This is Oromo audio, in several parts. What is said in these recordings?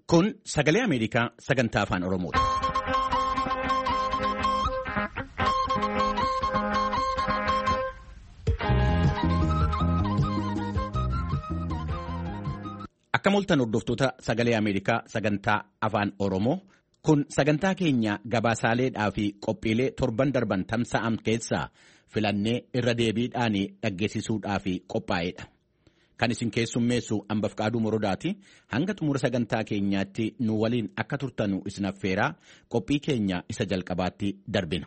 Kun sagalee Ameerikaa sagantaa afaan Oromoodha. Akka mul'atan hordoftoota sagalee Ameerikaa sagantaa afaan Oromoo kun sagantaa keenya gabaasaaleedhaa fi qophiilee torban darban tamsa'an keessaa filannee irra deebiidhaan dhaggeessisuudhaaf qophaa'edha. Kan isin keessummeessu Ambafqaaduu Morodaati. Hanga xumura sagantaa keenyaatti nu waliin akka turtanu isin affeeraa qophii keenya isa jalqabaatti darbina.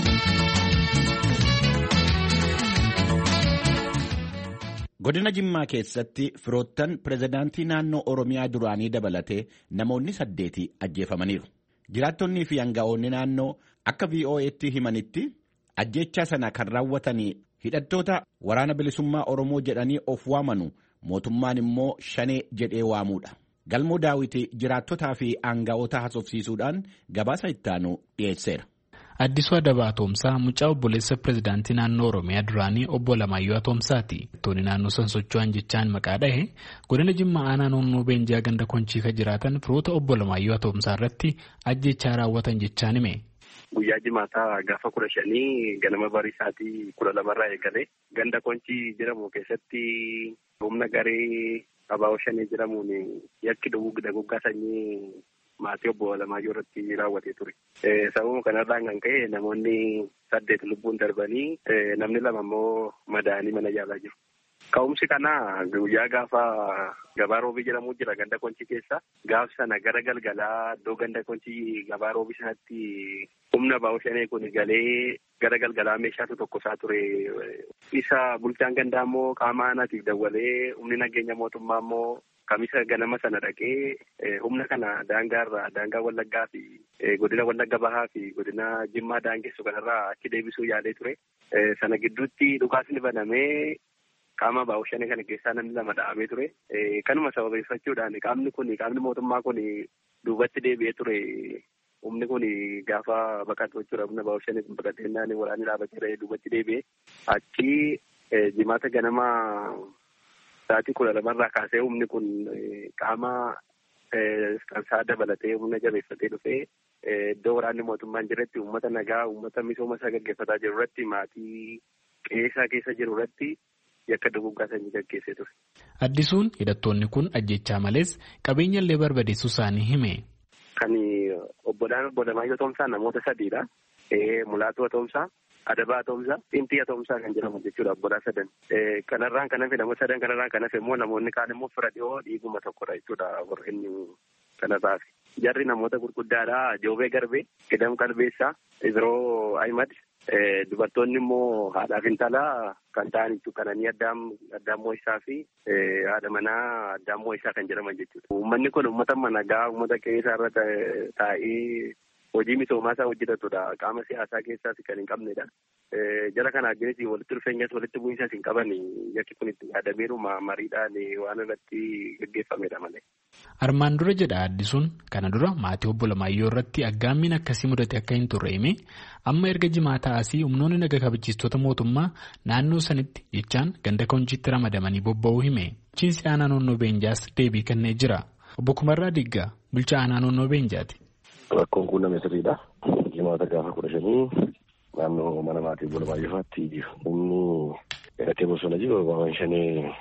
Godina Jimmaa keessatti firoottan pirezidaantii naannoo Oromiyaa duraanii dabalatee namoonni 8 ajjeefamaniiru. Jiraattonnii fi aanga'oonni naannoo akka VOA'tti himanitti ajjeechaa sana kan raawwatanii hidhattoota waraana bilisummaa Oromoo jedhanii of waamanu mootummaan immoo shanee jedhee waamuudha. Galmoo Daawiti jiraattotaa fi aanga'oota haasofsiisuudhaan gabaasa ittaanu dhiyeesseera. Addisuu Adabaa Atoomsaa mucaa obboleessa pirezidaantii naannoo Oromiyaa duraanii obbo Alamaayyoo Atoomsaati. Tooni naannoo san socho'an jechaan maqaa dhahe godina Jimmaa aanaa noonnoo Beenjaa ganda Konchiika jiraatan firoota obbo Alamaayyoo Atoomsaa irratti ajjechaa raawwatan jechaan hime. Guyyaa jimaataa gaafa 15 ganama barii sa'aatii 12 eegalee ganda Konchii jedhamu keessatti humna garee Abaawo Shanee jedhamuun yakki duguggaa sanyii maatii obbo Alamaayyoo irratti raawwatee ture. Sababa kanarraan kan ka'e namoonni 8 lubbuun darbanii namni 2 immoo madaa'anii mana yaalaa jiru. Ka'umsi kana guyyaa gaafa gabaa roobii jedhamu jira ganda Konchii keessa. Gaaf sana gara galgalaa iddoo ganda Konchii gabaa roobii sanatti humna Abaawo Shanee kun galee gara galgalaa meeshaatu tokkosaa ture. Isa bulchaan gandaa immoo qaama aanaatiif dawwalee humni nageenya mootummaa immoo kamisa ganama sana dhaqee humna kana daangaa Wallaggaa fi godina Wallagga Bahaa fi godina Jimmaa daangessu kanarraa achi deebisuu yaalee ture. Sana gidduutti dhukaasni banamee qaama Abaawo Shanee kana keessaa namni 2 dha'amee ture. Kanuma sababeeffachuudhaan qaamni mootummaa kun duubatti deebi'ee ture. Humni kun gaafa baqatu jechuudha. Humna Abaawo Shanee kun baqateenyaan waraanni dhaabatee duubatti deebi'ee achi jimaata ganama sa'aatii 12 irraa kaasee humni kun qaama kansaa dabalatee humna jabeeffatee dhufee iddoo waraanni mootummaan jiretti uummata nagaa uummata misooma isaa gaggeeffataa jiru irratti maatii qeessaa keessa jiru irratti yakka duguggaa sanyii gaggeessee ture. Addisuun hidhattoonni kun ajjechaa malees qabeenya illee barbadeessuu isaanii hime. Kan obbo Alamaayyoo Atoomsaa namoota 3dha. Mulaatuu Atoomsaa, Adabaa Atoomsaa, Xintii Atoomsaa kan jedhamu jechuudha obbolaa 3. Kanarraan kan hafe namoota 3 kanarraan kan hafe immoo namoonni kaan immoo fira dhiyoo dhiiguma tokkodha jechuudha warreen kanarraaf. Jarri namoota gurguddaadha. Joobee Garbee, Qidam Qalbeessaa, Izroo Ahimad. Dubartoonni immoo haadhaaf intalaa kan ta'an jechuudha. Kananii Addaam Mo'isaa fi haadha manaa Addaam Mo'isaa kan jedhaman jechuudha. Uummanni kun uummata nagaa, uummata qe'ee irra taa'ee hojii misoomaa isaa hojjetatudha. Qaama siyaasaa keessaas kan hin qabnedha. Jara kana ajjeesii walitti dhufeenyas walitti bu'iinsaas hin qaban yakki kun itti yaadameeruma mariidhaan waan irratti gaggeeffamedha malee. Armaan dura jedha Addisuun kana dura maatii obbo Alamaayyoo irratti aggaammiin akkasii mudate akka hin turre hime amma erga jimaataa asii humnoonni naga kabachiistota mootummaa naannoo sanitti jechaan ganda Konchiitti ramadamanii bobba'uu hime. Bulchiinsi aanaa noonnoo Beenjaas deebii kennee jira. Obbo Kumarraa Diggaa bulchaa aanaa noonnoo Beenjaati. Rakkoon kun nama sirriidha. Jimaata gaafa 15 naannoo mana maatii obbo Alamaayyoofaatti humni hidhatee bosona jiru Abaawo Shanee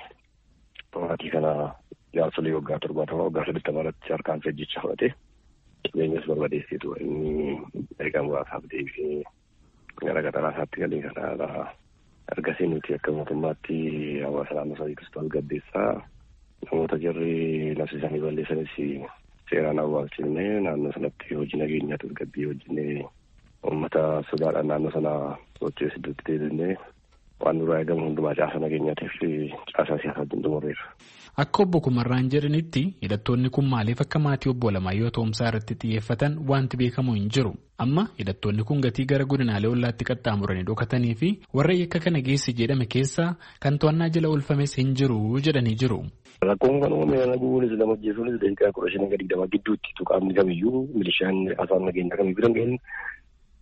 maatii kana jaarsolee waggaa 70 waggaa 80 irratti harkaan ajjechaa fudhatee qabeenyas barbadeesseetu inni erga muraasaaf deebisee gara gaxaraa isaatti galee kanaadha. Ergasii nuti akka mootummaatti hawaasa naannoo sana Kiristoos Gaddeessaa namoota jarri nafsi isaanii balleessanis seeraan awwaalchifnee naannoo sanatti hojii nageenyaa tasgabbii hojjennee uummata sodaadhaan naannoo sana socho'ee iddootti deebinee waan nurraa eegamu hundumaa caasaa nageenyaatiif caasaa siyaasaa xumurreerra. Akka obbo Kumarraan jedhanitti hidhattoonni kun maaliif akka maatii obbo Alamaayyoo Atoomsaa irratti xiyyeeffatan wanti beekamu hin jiru. Amma hidhattoonni kun gatii gara godinaalee ollaatti qaxxaamuranii dhokatanii fi warra yakka kana geesse jedhame keessaa kan to'annaa jala oolfames hin jiru jedhanii jiru. Rakkoon kan uumame naguunis lama jechuunis daqiiqaa 15 gadi dama gidduutti qaamni kamiyyuu milishaan afaan nageenyaa kamiyyuu danda'an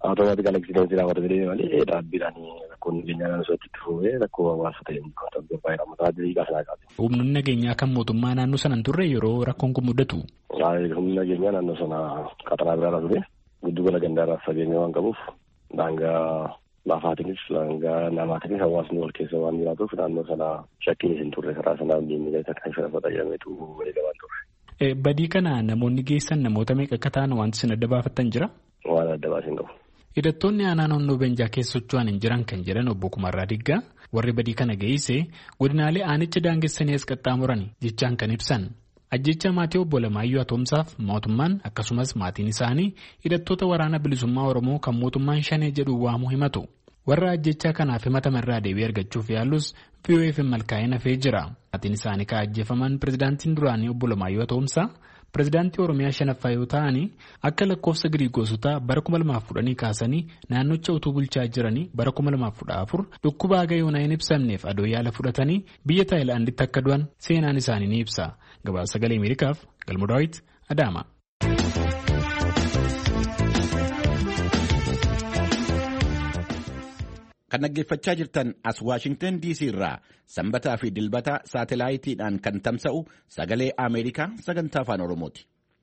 Automaatik accidentii raawwata jedhee malee dhaabbiidhaan rakkoon nageenyaa naannoo itti fuudhee rakkoo hawaasa ta'e tasgabbaa'ee raawwataa diriiraa sanaa qabu. Humnoonni nageenyaa kan mootummaa naannoo sana hin turre yeroo rakkoon kun mudatu. Humni nageenyaa naannoo sana qaxanaa biraarra ture giddugala gandaarraaf fageenya waan qabuuf daangaa lafaatiinis daangaa namaatiinis hawaasni wal keessa waan jiraatuuf naannoo sana shakkiin hin turre karaa sanaa diinni kan sharafa jedhameetu walii gabaan turre. Badii kana namoonni geessan namoota meeqa akka ta'an wanti isin adda baafattan jira? Waan adda baasin qabu. Hidhattoonni aanaa naannoo Beenjaa keessa socho'an hin jiran kan jedhan obbo Kumarraa Diggaa warri badii kana geesse godinaalee aanicha daangessanii as qaxxaamuran jechaan kan ibsan. Ajjecha maatii obbo Lamaayyoo Atoomsaaf mootummaan akkasumas maatiin isaanii hidhattoota waraana bilisummaa Oromoo kan mootummaan Shanee jedhu waamu himatu. Warra ajjechaa kanaaf himatamarraa deebii argachuuf yaalus VOF malkaa'ee nafee jira. Maatiin isaanii kan ajjeefaman pirezidaantiin duraanii obbo Lamaayyoo Atoomsaa pirezidaantii Oromiyaa shanaffaa yoo ta'anii akka lakkoofsa Giriigoosotaa bara 2010 kaasanii naannocha utuu bulchaa jiranii bara 2014 dhukkuba Agayoonaa hin ibsamneef adoo yaala fudhatanii biyya Taayilaanditti akka du'an seenaan isaanii ni ibsa. Gabaasa Sagalee Ameerikaaf Galmoo Daawit Adaama. Kan dhaggeeffachaa jirtan as Waashingtan DC irraa sanbataa fi dilbata saatalaayitiidhaan kan tamsa'u Sagalee Ameerikaa sagantaa afaan Oromooti.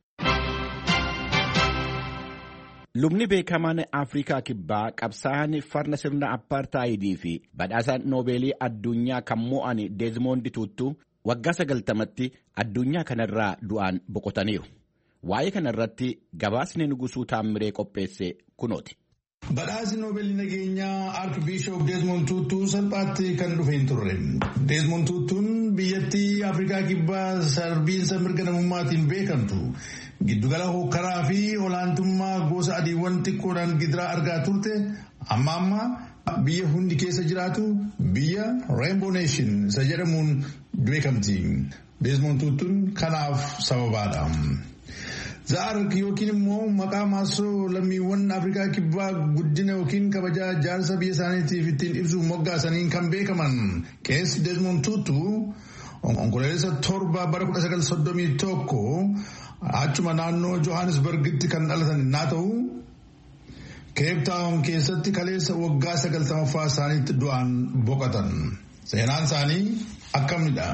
Lubni beekamaan Afrikaa Kibbaa qabsaa'aan farra sirna Appaartaayidii fi badhaasa Noobeelii addunyaa kan mo'an Deezmoond Tuutuu waggaa 90tti addunyaa kanarraa du'aan boqotaniiru. Waa'ee kanarratti gabaasni Nugusuu Taammiree qopheesse kunooti. Badhaasni Noobeelii nageenyaa Arkibiishop Deezmoond Tuutuu salphaatti kan dhufe hin turre. Deezmoond Tuutuun biyyattii Afrikaa Kibbaa sarbiinsa mirga namummaatiin beekamtu giddugala hokkaraa fi olaantummaa gosa adiiwwan xiqqoodhaan gidiraa argaa turte amma biyya hundi keessa jiraatu biyya Rainbow Nation isa jedhamuun beekamti. Deezmoond Tuutuun kanaaf sababaadha. Zaark yookiin immoo maqaa maasoo lammiiwwan Afrikaa Kibbaa guddina yookiin kabajaa jaarsa biyya isaaniitiif ittiin ibsuuf moggaasaniin kan beekaman Qees Deezmoond Tuutuu onkololeessa 7 bara 1931 achuma naannoo Johannesburgitti kan dhalatan yoo ta'u Cape Town keessatti kaleessa waggaa 90ffaa isaaniitti du'aan boqotan. Seenaan isaanii akkamidha?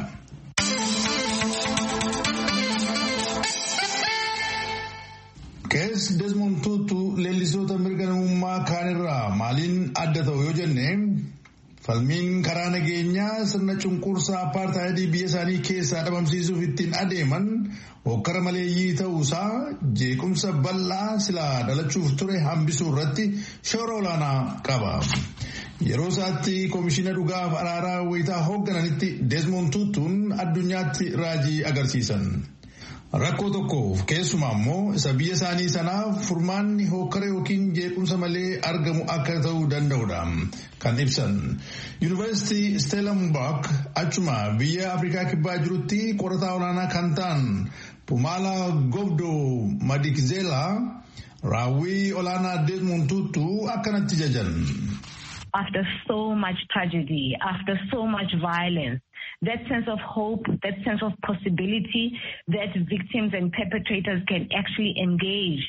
Qees Deezmoond Tuutuu leellisoota mirga namummaa kaanirraa maaliin adda ta'u yoo jenne falmiin karaa nageenyaa sirna cunqursaa Appaartaayidii biyya isaanii keessaa dhabamsiisuuf ittiin adeeman hokkara maleeyyii ta'uusaa jeequmsa bal'aa silaa dhalachuuf ture hambisuu irratti shoora olaanaa qaba. Yeroo isaatti Komishiina Dhugaaf Araaraa wayitaa hooggananitti Deezmoond Tuutuun addunyaatti raajii agarsiisan. Rakkoo tokkoof keessumaa immoo isa biyya isaanii sanaaf furmaanni hokkara yookiin jeequmsa malee argamu akka ta'uu danda'udha kan ibsan. Yuunivarsiitii Stellenbosch achuma biyya Afrikaa Kibbaa jirutti qorataa olaanaa kan ta'an Pumala Gobdo Madikizela raawwii olaanaa Deezmoond Tuutuu akkanatti jajan. After so much tragedy, after so much violence, that sense of hope, that sense of possibility that victims and perpetrators can actually engage.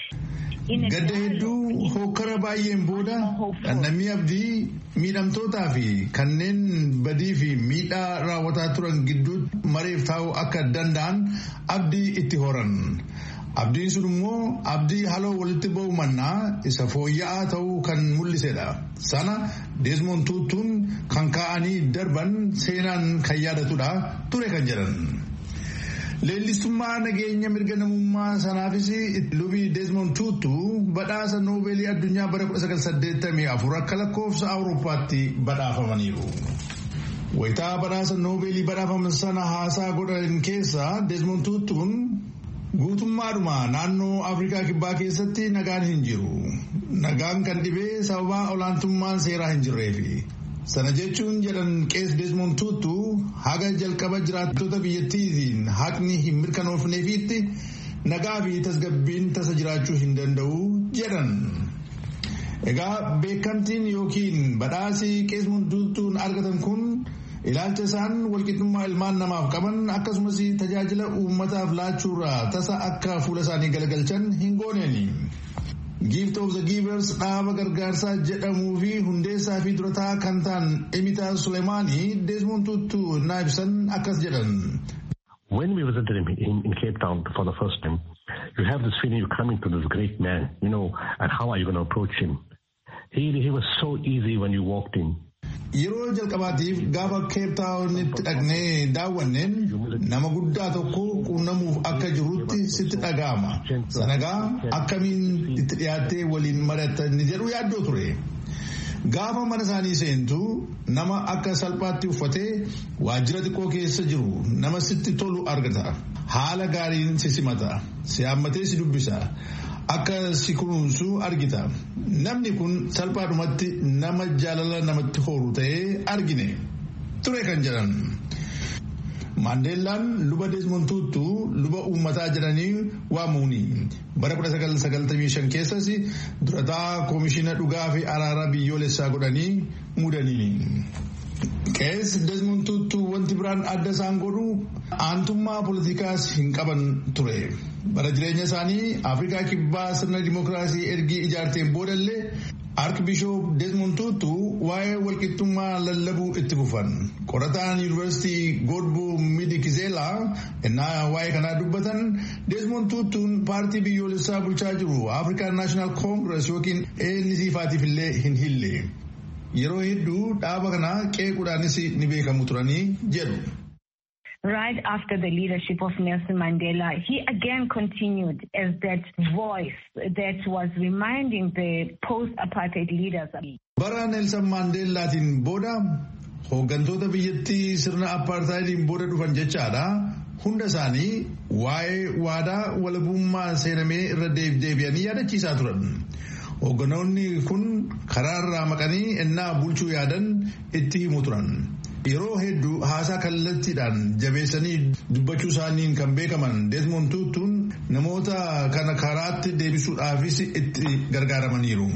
Gadda hedduu hokkara baay'een booda namni abdii miidhamtootaa fi kanneen badii fi miidhaa raawwataa turan gidduutti mareef taa'uu akka danda'an abdii itti horan. Abdiin sun immoo abdii haloo walitti ba'u mannaa isa fooyya'aa ta'uu kan mul'isedha. Sana Deezmoond Tuutuun kan kaa'anii darban seenaan kan yaadatudha ture kan jedhan. Leellistummaa nageenya mirga namummaa sanaafis lubii Deezmoond Tuutuu badhaasa Noobeelii addunyaa bara 1984 akka lakkoofsa Awurooppaatti badhaafamaniiru. Wayitaa badhaasa Noobeelii badhaafaman sana haasaa godhan keessa Deezmoond Tuutuun guutummaadhuma naannoo Afrikaa Kibbaa keessatti nagaan hin jiru. Nagaan kan dhibee sababa olaantummaan seeraa hin jirreefi. Sana jechuun jedhan Qees Deezmoond Tuutuu haga jalqaba jiraattota biyyattiitiin haqni hin mirkanoofneefiitti nagaa fi tasgabbiin tasa jiraachuu hin danda'u jedhan. Egaa beekamtiin yookiin badhaasii Qees Deezmoond Tuutuun argatan kun ilaalcha isaan walqixxummaa ilmaan namaaf qaban akkasumas tajaajila uummataaf laachuurraa tasa akka fuula isaanii galagalchan hin gooneeni. Gift of the Givers dhaaba gargaarsaa jedhamuu fi hundeessaa fi durataa kan ta'an Emitaa Sulemaanii Desmond Tutu naa ibsan akkas jedhan. When we visited him in Cape Town for the first time, you have this feeling you're coming to this great man, and how are you going to approach him? He was so easy when you walked in. Yeroo jalqabaatiif gaafa Cape Townitti dhaqnee daawwanneen nama guddaa tokko quunnamuuf akka jirutti sitti dhaga'ama. Sanagaa akkamiin itti dhiyaattee waliin mari'attan jedhu yaaddoo ture. Gaafa mana isaanii seentu nama akka salphaatti uffatee waajjira xiqqoo keessa jiru nama sitti tolu argata. Haala gaariin si simata. Si hammatee si dubbisa. Akka si kunuunsu argita. Namni kun salphaadhumatti nama jaalala namatti horu ta'ee argine ture kan jedhan. Mandeellaan luba Desmond Tutu luba uummataa jedhanii waamuuni. Bara 1995 keessas durataa koomishina dhugaa fi araara biyyoolessaa godhanii muudanii. Qees Desmond Tutu wanti biraan adda isaan godhu aantummaa poolitikaas hin qaban ture. Bara jireenya isaanii Afrikaa kibbaa sirna dimookiraasii ergi ijaarteen boodallee Archbishop Desmond Tutu waa'ee walqixxummaa lallabuu itti fufan. Qorataan Yuunivarsiitii Godbo Midikizela innaa waa'ee kanaa dubbatan Desmond Tutuun paartii biyyoolessaa bulchaa jiru African National Congress yookiin ANC faatiif illee hin hille. Yeroo hedduu dhaaba kanaa qeequudhaanis ni beekamu turanii jedhu. Right after the leadership of Nelson Mandela, he again continued as that voice that was reminding the post-apartheid leaders. Bara Nelson Mandelaatiin booda hooggantoota biyyattii sirna apartheidiin booda dhufan jechaadha. Hunda isaanii waa'ee waadaa walabummaa seenamee irra deebi'anii yaadachiisaa turan. Hoogganoonni kun karaarraa maqanii ennaa bulchuu yaadan itti himu turan. Yeroo hedduu haasaa kallattiidhaan jabeessanii dubbachuu isaaniin kan beekaman Desmond Tutuun namoota kana karaatti deebisuudhaafis itti gargaaramaniiru.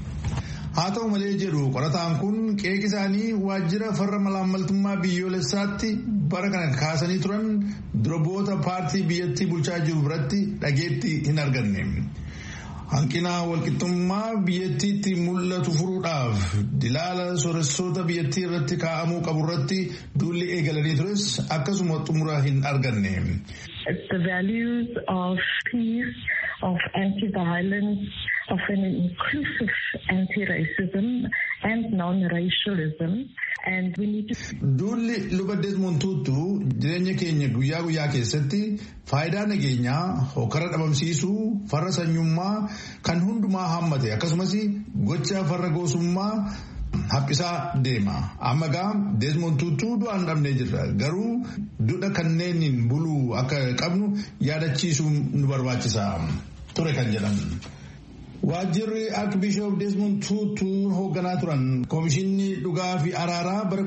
Haa ta'u malee jedhu qorataan kun qeeqi isaanii waajjira farra malaammaltummaa biyyoolessaatti bara kana kaasanii turan durboota paartii biyyattii bulchaa jiru biratti dhageetti hin arganne. Hanqina walqixxummaa biyyattiitti mul'atu furuudhaaf dilaala sooressoota biyyattii irratti kaa'amuu qabu irratti duulli eegalanii tures akkasuma xumura hin arganne. The values of peace, of anti-violence, of an inclusive anti-racism and non-racialism. And we need to... Duulli luba Desmond Tutu jireenya keenya guyyaa guyyaa keessatti faayidaa nageenyaa hokkara dhabamsiisuu farra sanyummaa kan hundumaa hammate akkasumas gocha farra goosummaa haphisaa deema. Amma gaa Desmond Tutu du'aan dhabnee jirra. Garuu duudha kanneeniin buluu akka qabnu yaadachiisuu nu barbaachisa ture kan jedhan. Waajjirri Archbishop Desmond Tutu hoogganaa turan Koomishinni Dhugaa fi Araaraa bara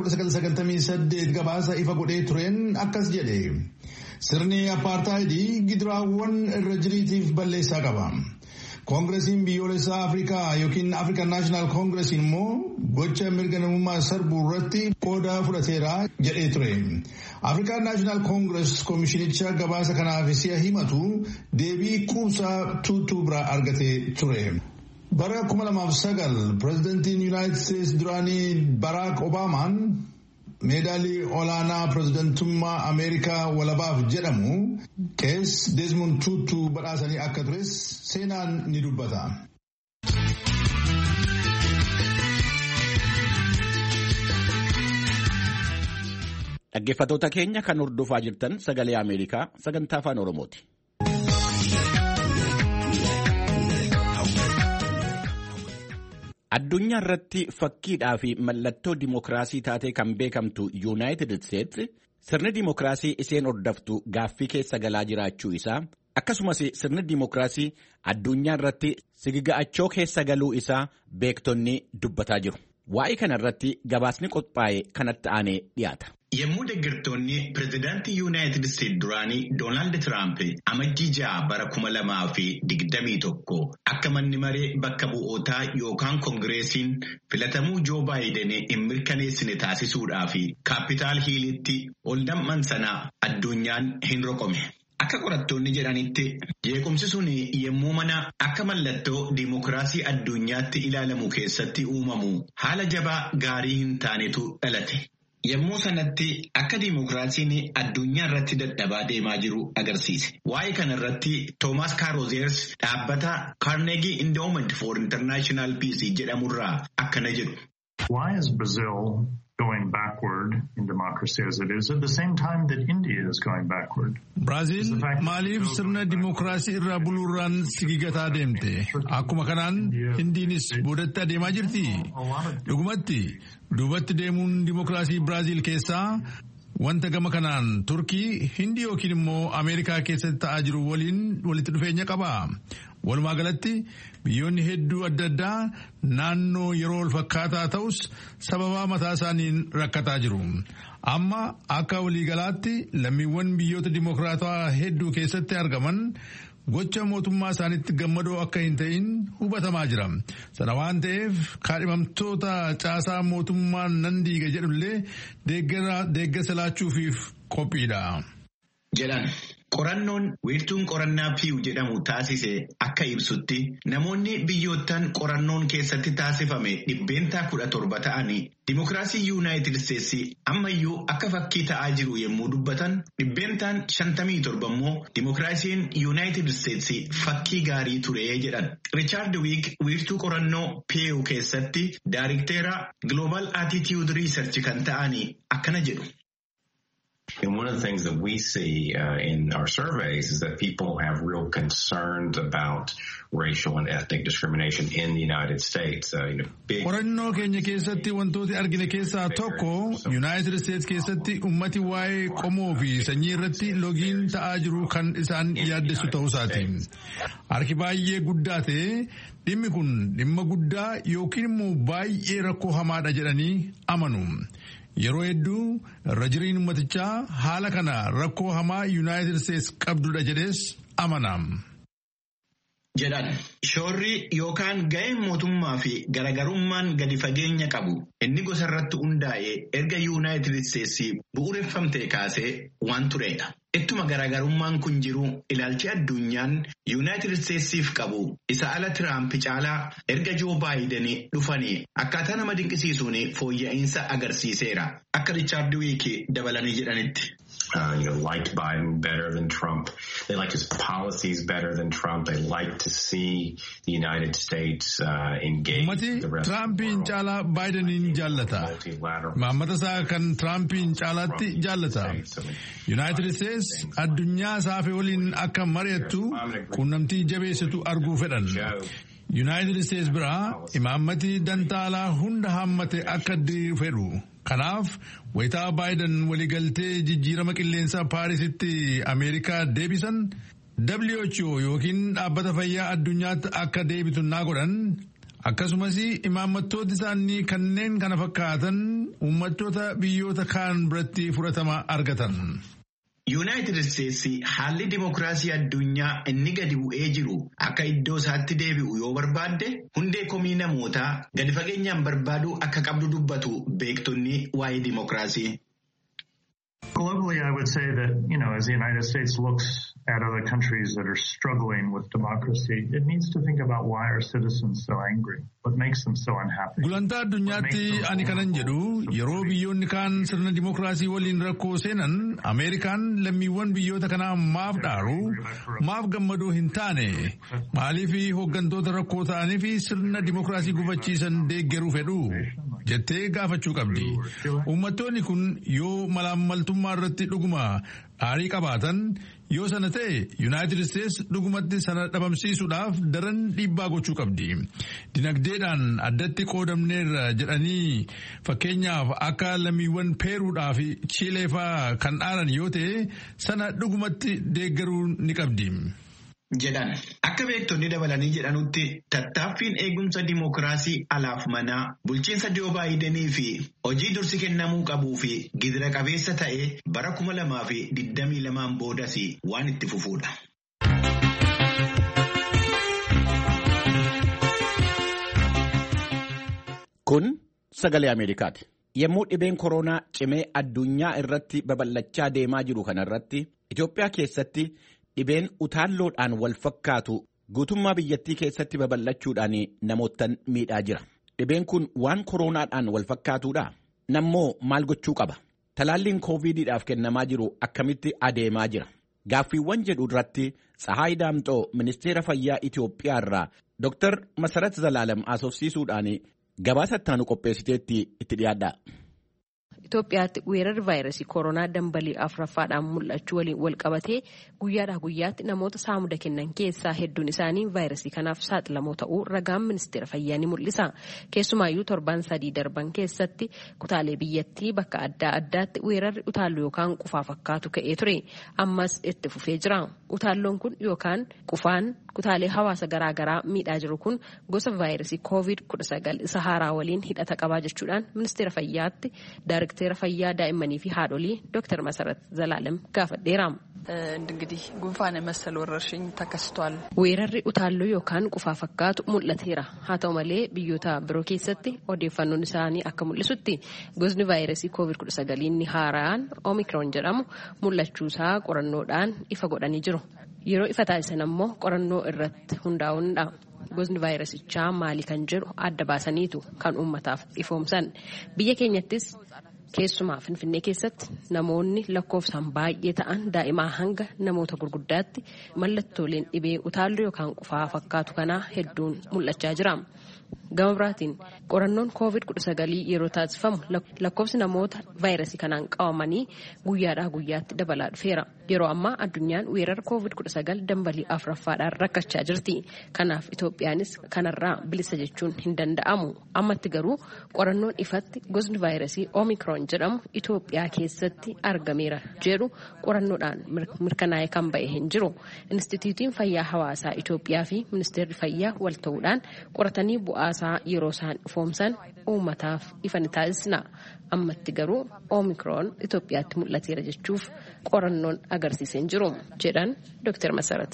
1998 gabaasa ifa godhee tureen akkas jedhe. Sirni apartaayidii gidiraawwan irra jiriitiif balleessaa qaba. Koongiresiin biyyoolessaa Afrikaa yookiin African National Congress immoo gocha mirga namummaa sarbuu irratti qooda fudhateera jedhee ture. African National Congress koomishinicha gabaasa kanaaf si'a himatu deebii quubsaa Tutu biraa argatee ture. Bara 2009 pirezidantiin United States duraanii Barack Obamaan meedaalii olaanaa pirezidantummaa Ameerikaa walabaaf jedhamu Qees Desmond Tutu badhaasanii akka tures seenaan ni dubbata. Dhaggeeffattoota keenya kan hordofaa jirtan sagalee Ameerikaa sagantaa afaan Oromooti. Addunyaa irratti fakkiidhaa fi mallattoo dimookiraasii taatee kan beekamtu Yuunaayitid Isteetsi sirni dimookiraasii isheen hordoftu gaaffii keessa galaa jiraachuu isaa akkasumas sirni dimookiraasii addunyaa irratti sigiga'achoo keessa galuu isaa beektonni dubbataa jiru. Waa'ee kana irratti gabaasni qophaa'e kanatti aanee dhiyaata. Yommuu deeggartoonni pirezidaantii Yuunaayitid Isteetsi duraanii Doonaald Tiraamp amajjii 6 bara 2021 akka manni maree bakka bu'ootaa yookaan koongireesiin filatamuu Joo Baayiden hin mirkaneessine taasisuudhaaf kaapitaal hiilitti ol nam'an sana addunyaan hin roqome. Akka qorattoonni jedhanitti jeequmsi sun yommuu mana akka mallattoo diimokiraasii addunyaatti ilaalamu keessatti uumamu haala jabaa gaarii hin taanetu dhalate. Yommuu sanatti akka diimokiraasiin addunyaa irratti dadhabaa deemaa jiru agarsiise. Waa'ee kana irratti Toomaas Kaaroozeers dhaabbata Carnegie Endowment for International Peace jedhamurraa akkana jedhu. Why is Brazil going backward in democracy as it is at the same time that India is going backward? Brazil maaliif sirna dimokiraasii irraa buluurraan sigigataa deemte? Akkuma kanaan Hindiinis boodatti adeemaa jirti. Dhugumatti duubatti deemuun dimokiraasii Brazil keessaa wanta gama kanaan Turkii, Hindii yookiin immoo Ameerikaa keessatti ta'aa jiru waliin walitti dhufeenya qaba. Walumaa galatti biyyoonni hedduu adda addaa naannoo yeroo wal fakkaataa ta'us sababa mataa isaaniin rakkataa jiru. Amma akka waliigalaatti lammiiwwan biyyoota dimokiraatawaa hedduu keessatti argaman gocha mootummaa isaaniitti gammadoo akka hin ta'in hubatamaa jira. Sana waan ta'eef kaadhimamtoota caasaa mootummaan nan diiga jedhullee deeggarsa laachuufiif qophiidha. Jedhan. Qorannoon wiirtuun qorannaa Pew jedhamu taasise akka ibsutti namoonni biyyoottan qorannoon keessatti taasifame 17 ta'anii dimokiraasii Yuunaayitid Isteetsi ammayyuu akka fakkii ta'aa jiru yommuu dubbatan 57 immoo dimokiraasiin Yuunaayitid Isteetsi fakkii gaarii ture jedhan. Riichaard Wiik wiirtuu qorannoo Pew keessatti Daayirikteera Global Attitude Research kan ta'anii akkana jedhu. And one of the things that we see in our surveys is that people have real concerns about racial and ethnic discrimination in the United States. Qorannoo keenya keessatti wantooti argine keessaa tokko United States keessatti ummati waa'ee qomoo fi sanyii irratti logiin ta'aa jiru kan isaan yaaddessu ta'uusaati. Harki baay'ee guddaa ta'e dhimmi kun dhimma guddaa yookiin immoo baay'ee rakkoo hamaadha jedhanii amanu. Yeroo hedduu irra jiriin ummatichaa haala kana rakkoo hamaa United States qabdudha jedhees amanam. Jedhan shoorri yookaan ga'een mootummaa fi garagarummaan gadi fageenya qabu inni gosa irratti hundaa'ee erga Yuunaayitid Isteetsi bu'uureffamtee kaasee waan turedha. Ittuma garagarummaan kun jiru ilaalchi addunyaan Yuunaayitid Isteetsiif qabu isa ala Tiraamp caalaa erga Joo Baayiden dhufanii akkaataa nama dinqisiisuun fooyya'insa agarsiiseera. Akka Riichaard Wiik dabalanii jedhanitti. Liked Biden better than Trump. They liked his policies better than Trump. They like to see the United States engage the rest of the world. Caalaa Bideniin jaallata. Maammata isaa kan Trumpiin caalaatti jaallata. United States addunyaa saafee waliin akka mari'attu quunnamtii jabeessitu arguu fedhan. United States biraa imaammati dantaalaa hunda hammate akka fedhu. Kanaaf wayitaa Baayiden waliigaltee jijjiirama qilleensaa Paarisitti Ameerikaa deebisan WHO yookiin dhaabbata fayyaa addunyaatti akka deebitu naa godhan akkasumas imaammattooti isaanii kanneen kana fakkaatan uummattoota biyyoota kaan biratti fudhatama argatan. Yuunaayitid Isteetsi haalli dimokiraasii addunyaa inni gadi bu'ee jiru akka iddoo isaatti deebi'u yoo barbaadde hundee komii namootaa gadi fageenyaan barbaaduu akka qabdu dubbatu beektonni waa'ee dimokiraasii. Globally, I would say that, as the United States looks at other countries that are struggling with democracy, it needs to think about why are citizens so angry? What makes them so unhappy? Gulantaa addunyaatti ani kanan jedhu yeroo biyyoonni kaan sirna dimokiraasii waliin rakkoo seenan Ameerikaan lammiiwwan biyyoota kanaa maaf dhaaru maaf gammadoo hin taane maaliif hooggantoota rakkoo ta'anii fi sirna dimokiraasii gufachiisan deeggaruu fedhu jettee gaafachuu qabdi. Uummattoonni kun yoo malaammaltummaa irratti dhuguma aarii qabaatan yoo sana ta'e United States dhugumatti sana dhabamsiisuudhaaf daran dhiibbaa gochuu qabdi. Dinagdeedhaan addatti qoodamneerra jedhanii fakkeenyaaf akka lammiiwwan Peeruudhaa fi Chiileefaa kan dhaaran yoo ta'e sana dhugumatti deeggaruu ni qabdi. Jedhan akka beektonni dabalanii jedhanutti tattaaffiin eegumsa dimokiraasii alaaf manaa bulchiinsa Joo Baayidenii fi hojii dursi kennamuu qabuu fi gidira qabeessa ta'e bara 2022 boodas waan itti fufuudha. Kun sagalee Ameerikaati. Yommuu dhibeen koronaa cimee addunyaa irratti babal'achaa deemaa jiru kanarratti Itoophiyaa keessatti dhibeen utaalloodhaan wal fakkaatu guutummaa biyyattii keessatti babal'achuudhaan namootan miidhaa jira. Dhibeen kun waan koroonaadhaan wal fakkaatuudha. Nammoo maal gochuu qaba? Talaalliin koovidiidhaaf kennamaa jiru akkamitti adeemaa jira? Gaaffiiwwan jedhu irratti Tsahaay Daamxoo ministeera fayyaa Itoophiyaa irraa Dr. Masarat Zalaalam asoofsiisuudhaan gabaasa ittaanu qopheessiteetti itti dhiyaadha. Itoophiyaatti weerarri vaayirasii koronaa dambalii afuraffaadhaan mul'achuu waliin wal qabatee guyyaadhaa guyyaatti namoota saamuda kennan keessaa hedduun isaanii vaayirasii kanaaf saaxilamoo ta'uu ragaan ministeera fayyaa ni mul'isa. Keessumaayyuu torban 3 darban keessatti kutaalee biyyattii bakka adda addaatti weerarri utaalloo yookaan qufaa fakkaatu ka'ee ture. Ammas itti fufee jira. Utaalloon kun yookaan qufaan kutaalee hawaasa garaagaraa miidhaa jiru kun gosa vaayirasii COVID-19 isa haaraa waliin hidhata qabaa jechuudhaan ministeera fayyaatti ዳይሬክተር fayyaa daa'immanii fi haadholii Dr. Masarat Zalaalam gaafadheera. እንግዲህ ጉንፋን መሰል ወረርሽኝ ተከስቷል. weerarri utaalloo yookaan qufaa fakkaatu mul'ateera. haa ta'u malee biyyoota biroo keessatti odeeffannoon isaanii akka mul'isutti gosni vaayirasii COVID-19 haaraan Omicron jedhamu mul'achuusaa qorannoodhaan ifa godhanii jiru. Yeroo ifa taasisan ammoo qorannoo irratti hundaa'uudha. Gosni vaayirasichaa maali kan jedhu adda baasaniitu kan uummataaf ifoomsan. Biyya keenyattis keessumaa Finfinnee keessatti namoonni lakkoofsaan baay'ee ta'an daa'imaa hanga namoota gurguddaatti mallattooleen dhibee utaalloo yookaan qufaa fakkaatu kanaa hedduun mul'achaa jira. Gama biraatiin qorannoon COVID-19 yeroo taasifamu lakkoofsi namoota vaayirasii kanaan qabamanii guyyaadhaa guyyaatti dabalaa dhufeera. Yeroo ammaa addunyaan weerara COVID-19 dambalii afuraffaadhaan rakkachaa jirti. Kanaaf Itoophiyaanis kanarraa bilisa jechuun hin danda'amu. Ammatti garuu qorannoon ifatti gosni vaayirasii Omicron jedhamu Itoophiyaa keessatti argameera jedhu qorannoodhaan mirkanaa'ee kan ba'e hin jiru. Instituutiin Fayyaa Hawaasaa Itoophiyaa fi Ministeerri Fayyaa wal ta'uudhaan qoratanii bu'aasaa yeroo isaan ifoomsan uummataaf ifa ni taasisna. Ammatti garuu Omicron Itoophiyaatti mul'ateera jechuuf qorannoon agarsiisee hin jiru jedhan Dr. Masarat.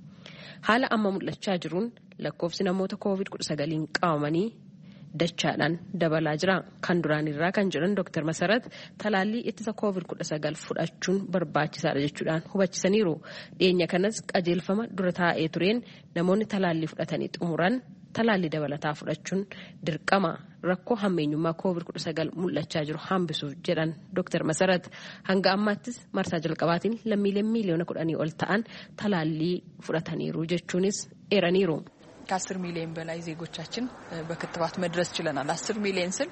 Haala amma mul'achaa jiruun lakkoofsi namoota COVID-19 qabamanii dachaadhaan dabalaa jira. Kan duraanirraa kan jedhan Dr. Masarat talaallii ittisa COVID-19 fudhachuun barbaachisaadha jechuudhaan hubachisaniiru. Dhiyeenya kanas qajeelfama dura taa'ee tureen namoonni talaallii fudhatanii xumuran talaallii dabalataa fudhachuun dirqama rakkoo hammeenyummaa COVID-19 mul'achaa jiru hambisuuf jedhan Dr. Masarat. Hanga ammaattis marsaa jalqabaatiin lammiileen miliyoona 10 ol ta'an talaallii fudhataniiru jechuunis eeraniiru. ከ10 ሚሊዮን በላይ ዜጎቻችን በክትባት መድረስ ችለናል። 10 ሚሊዮን ስል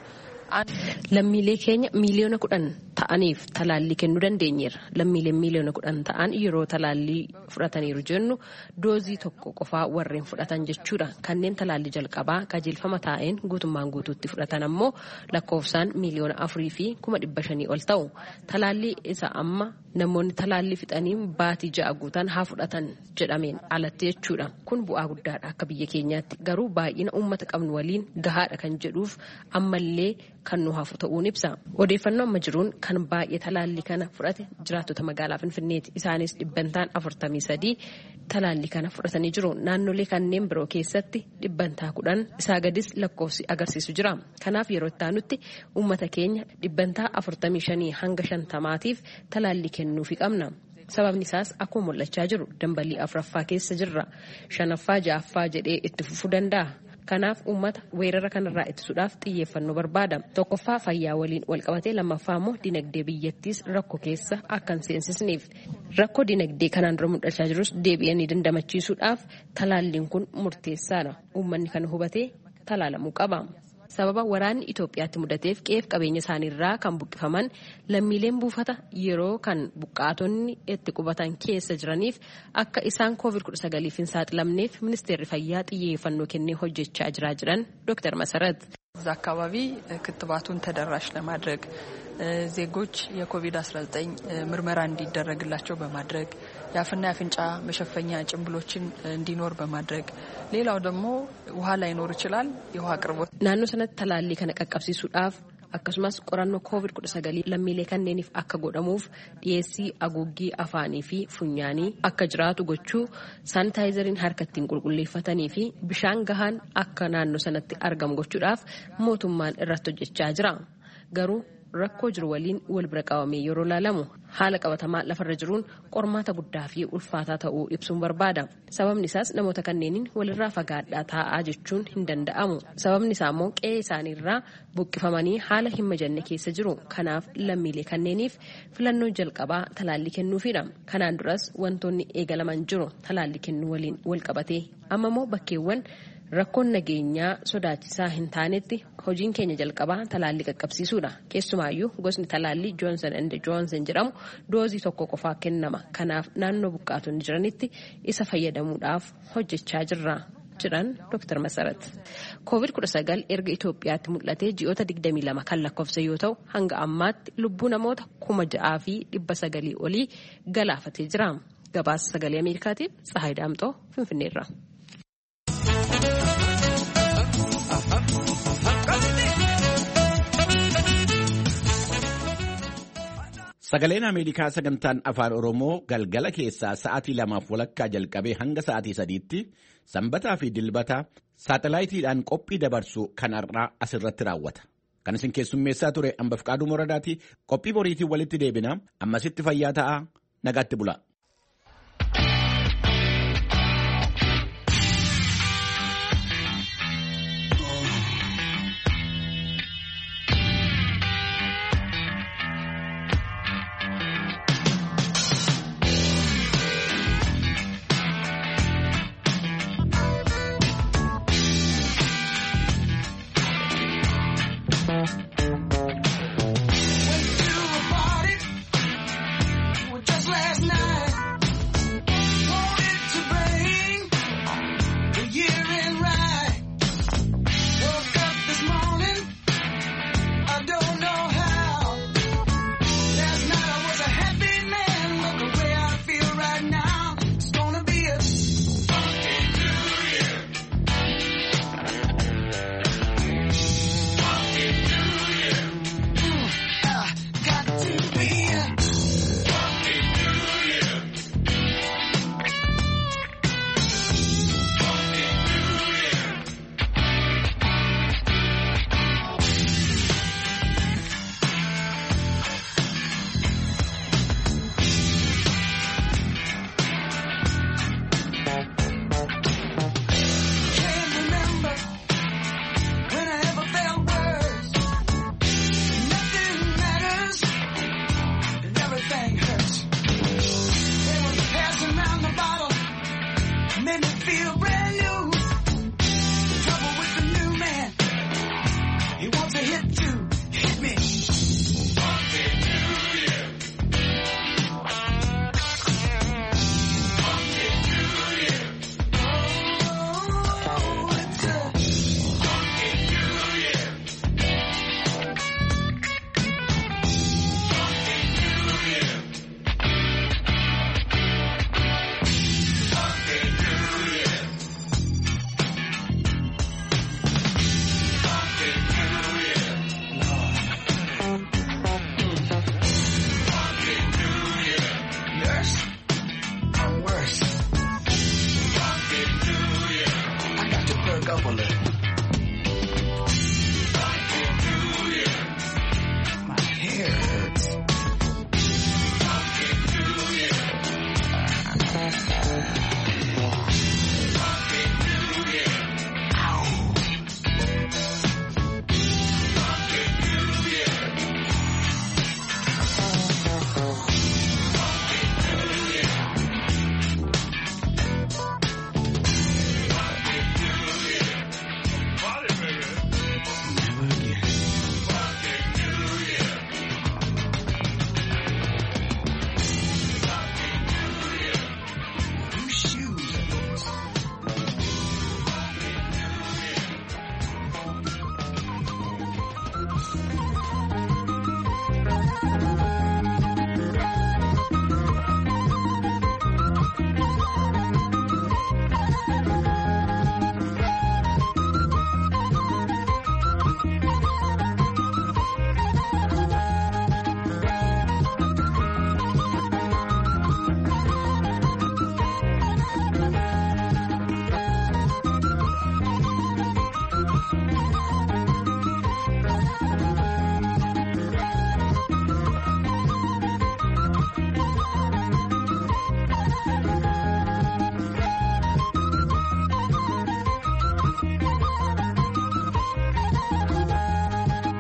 lammiilee keenya miliyoona 10 ta'aniif talaallii kennuu dandeenyeera. Lammiileen miliyoona 10 ta'an yeroo talaallii fudhataniiru jennu doozii tokko qofaa warreen fudhatan jechuudha. Kanneen talaallii jalqabaa qajeelfama taa'een guutummaan guutuutti fudhatan ammoo lakkoofsaan miliyoona 4,500 ol ta'u. Talaallii isa amma namoonni talaallii fixanii baatii 6 guutan haa fudhatan jedhameen alatti jechuudha. Kun bu'aa guddaadha akka biyya keenyaatti. Garuu baay'ina uummata qabnu waliin gahaadha kan jedhuuf ammallee kan nu hafu ta'uun ibsa. Odeeffannoo amma jiruun kan baay'ee talaallii kana fudhate jiraattota magaalaa Finfinneeti. Isaanis 43% talaallii kana fudhatanii jiru. Naannolee kanneen biroo keessatti 10% isaa gadis lakkoofsi agarsiisu jira. Kanaaf yeroo itti aanutti uummata keenya 45% hanga 50tiif talaallii kennuufi qabna. Sababni isaas akkuma mul'achaa jiru dambalii afuraffaa keessa jirra. 5ffaa 6ffaa jedhee itti fufuu danda'a. Kanaaf uummata weerara kanarraa ittisuudhaaf xiyyeeffannoo barbaada. Tokkoffaa fayyaa waliin wal qabatee lammaffaa immoo dinagdee biyyattiis rakkoo keessa akka hin seensisneef. Rakkoo dinagdee kanaan dura mul'achaa jirus deebi'anii dandamachiisuudhaaf talaalliin kun murteessaadha. Uummanni kana hubatee talaalamuu qaba. Sababa waraanni Itoophiyaatti mudateef qe'ee qabeenya isaaniirraa kan buqqifaman lammiileen buufata yeroo kan buqqaatonni itti qubatan keessa jiraniif akka isaan COVID-19 hin saaxilamneef ministeerri fayyaa xiyyeeffannoo kennee hojjechaa jiran Dr. Masarat. እዛ አካባቢ ክትባቱን ተደራሽ ለማድረግ ዜጎች የኮቪድ-19 ምርመራ እንዲደረግላቸው በማድረግ የአፍና የአፍንጫ መሸፈኛ ጭንብሎችን እንዲኖር በማድረግ ሌላው ደግሞ ውሃ ላይኖር ይችላል የውሃ አቅርቦት ናኖ ሰነት ተላሊ ከነቀቀብሲሱዳፍ akkasumas qorannoo COVID-19 lammiilee kanneeniif akka godhamuuf dhiyeessii aguuggii afaanii fi funyaanii akka jiraatu gochuu saanitaayizariin harka ittiin qulqulleeffatanii fi bishaan gahaan akka naannoo sanatti argamu gochuudhaaf mootummaan irratti hojjechaa jira. Garuu rakkoo jiru waliin wal bira qabamee yeroo ilaalamu haala qabatamaa lafarra jiruun qormaata guddaa fi ulfaataa ta'uu ibsuun barbaada. Sababni isaas namoota kanneeniin walirraa fagaadhaa taa'aa jechuun hin danda'amu. Sababni isaa immoo qe'ee isaaniirraa buqqifamanii haala hin mijanne keessa jiru. Kanaaf lammiilee kanneeniif filannoon jalqabaa talaallii kennuufidha. Kanaan duras wantoonni eegalaman jiru talaallii kennuu waliin wal qabatee amma immoo bakkeewwan rakkoon nageenyaa sodaachisaa hin taanetti hojiin keenya jalqabaa talaallii qaqqabsiisuudha. Keessumaayyuu gosni talaallii Joonsan & Joonsan jedhamu doozii tokko qofaa kennama. Kanaaf naannoo buqqaatonni jiranitti isa fayyadamuudhaaf hojjechaa jirra jedhan Dr. Masarat. COVID-19 erga Itoophiyaatti mul'atee ji'oota 22 kan lakkoofse yoo ta'u hanga ammaatti lubbuu namoota 6,900 olii galaafatee jira. Gabaasa sagalee Ameerikaatiif Tsahaay Daamxoo Finfinneerra. Sagaleen Ameerikaa sagantaan afaan Oromoo galgala keessaa sa'aatii 2:00 jalqabee hanga sa'aatii 3:00 sanbataa fi dilbata saatalaayitiidhaan qophii dabarsu kanarraa asirratti raawwata. Kan isin keessummeessaa ture Ambafqaaduu Moradaati. Qophii boriitiin walitti deebina. Ammasitti fayyaa ta'aa. Nagaatti bula.